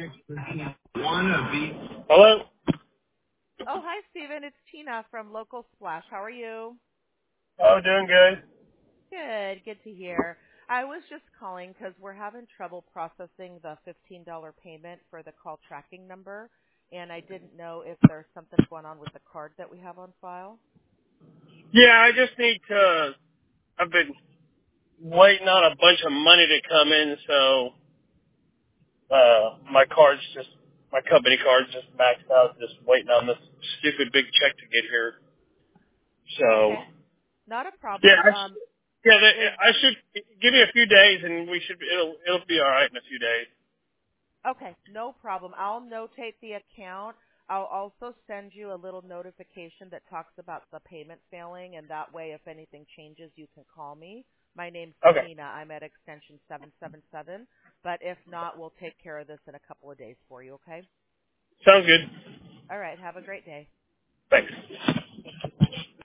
One of these. Hello? Oh, hi, Stephen. It's Tina from Local Splash. How are you? Oh, doing good. Good. Good to hear. I was just calling because we're having trouble processing the $15 payment for the call tracking number, and I didn't know if there's something going on with the card that we have on file. Yeah, I just need to, I've been waiting on a bunch of money to come in, so, my company card's just maxed out, just waiting on this stupid big check to get here. So, Okay. Not a yeah, problem. Is I should, give me a few days and it'll be alright in a few days. Okay, no problem. I'll notate the account. I'll also send you a little notification that talks about the payment failing, and that way, if anything changes, you can call me. My name's Okay. Tina. I'm at extension 777. But if not, we'll take care of this in a couple of days for you, okay? Sounds good. All right, have a great day. Thanks.